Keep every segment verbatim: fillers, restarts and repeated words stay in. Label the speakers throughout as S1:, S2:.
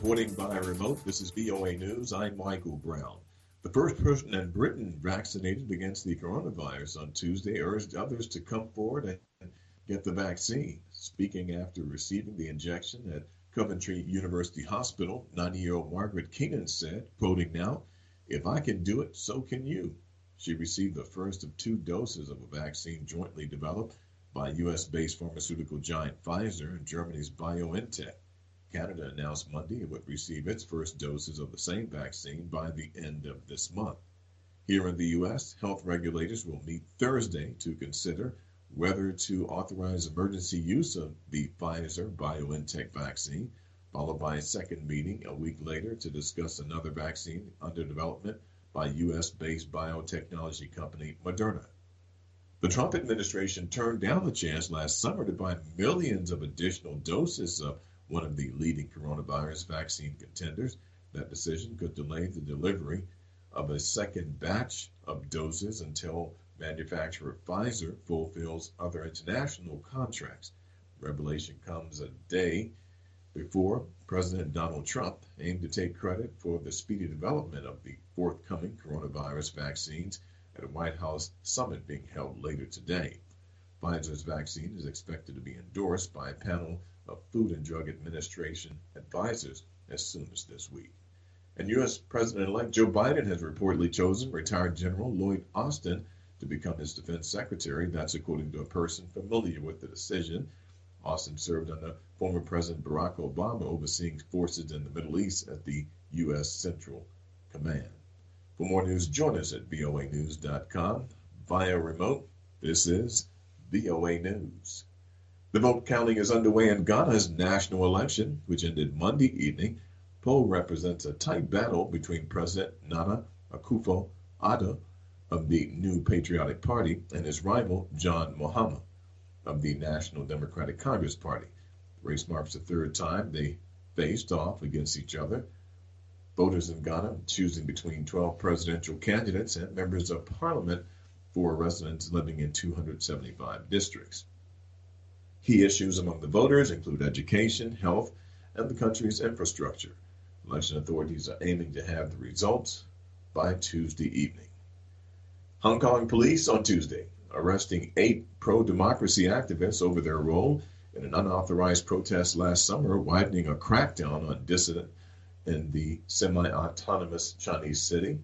S1: Reporting by remote, this is V O A News. I'm Michael Brown. The first person in Britain vaccinated against the coronavirus on Tuesday urged others to come forward and get the vaccine. Speaking after receiving the injection at Coventry University Hospital, ninety-year-old Margaret Keenan said, quoting now, "If I can do it, so can you." She received the first of two doses of a vaccine jointly developed by U S-based pharmaceutical giant Pfizer and Germany's BioNTech. Canada announced Monday it would receive its first doses of the same vaccine by the end of this month. Here in the U S, health regulators will meet Thursday to consider whether to authorize emergency use of the Pfizer-BioNTech vaccine, followed by a second meeting a week later to discuss another vaccine under development by U S-based biotechnology company Moderna. The Trump administration turned down the chance last summer to buy millions of additional doses of one of the leading coronavirus vaccine contenders. That decision could delay the delivery of a second batch of doses until manufacturer Pfizer fulfills other international contracts. Revelation comes a day before President Donald Trump aimed to take credit for the speedy development of the forthcoming coronavirus vaccines at a White House summit being held later today. Pfizer's vaccine is expected to be endorsed by a panel of Food and Drug Administration advisors as soon as this week. And U S President-elect Joe Biden has reportedly chosen retired General Lloyd Austin to become his defense secretary. That's according to a person familiar with the decision. Austin served under former President Barack Obama overseeing forces in the Middle East at the U S Central Command. For more news, join us at V O A news dot com. Via remote, this is V O A News. The vote counting is underway in Ghana's national election, which ended Monday evening. Poll represents a tight battle between President Nana Akufo-Addo of the New Patriotic Party and his rival John Mahama of the National Democratic Congress Party. The race marks the third time they faced off against each other. Voters in Ghana choosing between twelve presidential candidates and members of parliament for residents living in two hundred seventy-five districts. Key issues among the voters include education, health, and the country's infrastructure. Election authorities are aiming to have the results by Tuesday evening. Hong Kong police on Tuesday arresting eight pro-democracy activists over their role in an unauthorized protest last summer, widening a crackdown on dissident in the semi-autonomous Chinese city,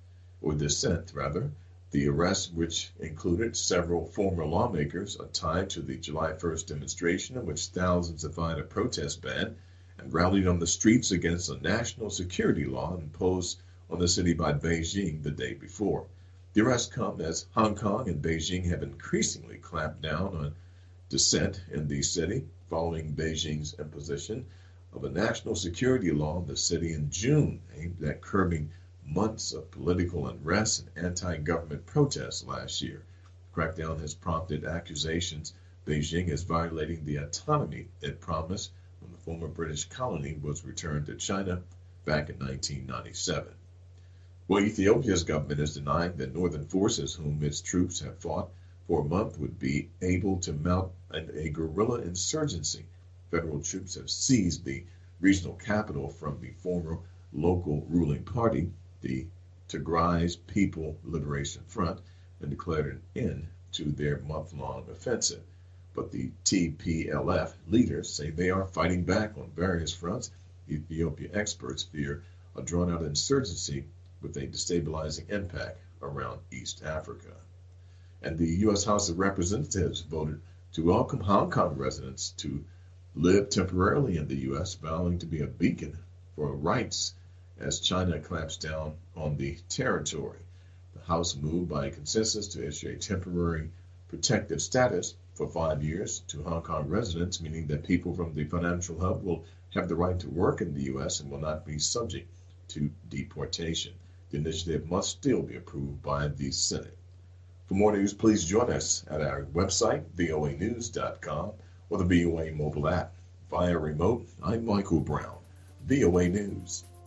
S1: or dissent rather. The arrest, which included several former lawmakers, are tied to the July first demonstration in which thousands defied a protest ban and rallied on the streets against a national security law imposed on the city by Beijing the day before. The arrests come as Hong Kong and Beijing have increasingly clamped down on dissent in the city following Beijing's imposition of a national security law in the city in June aimed at curbing months of political unrest and anti-government protests last year. The crackdown has prompted accusations Beijing is violating the autonomy it promised when the former British colony was returned to China back in nineteen ninety-seven. Well, Ethiopia's government is denying that northern forces, whom its troops have fought for a month, would be able to mount an, a guerrilla insurgency. Federal troops have seized the regional capital from the former local ruling party, the Tigray People Liberation Front, and declared an end to their month-long offensive. But the T P L F leaders say they are fighting back on various fronts. Ethiopia experts fear a drawn-out insurgency with a destabilizing impact around East Africa. And the U S House of Representatives voted to welcome Hong Kong residents to live temporarily in the U S, vowing to be a beacon for rights as China clamps down on the territory. The House moved by consensus to issue a temporary protective status for five years to Hong Kong residents, meaning that people from the financial hub will have the right to work in the U S and will not be subject to deportation. The initiative must still be approved by the Senate. For more news, please join us at our website, V O A news dot com, or the V O A mobile app. Via remote, I'm Michael Brown, V O A News.